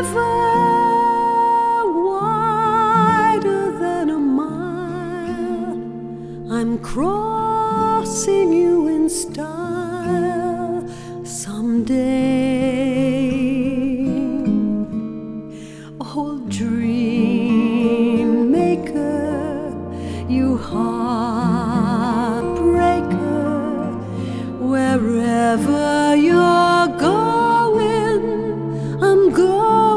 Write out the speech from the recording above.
river wider than a mile, I'm crossing you in style someday.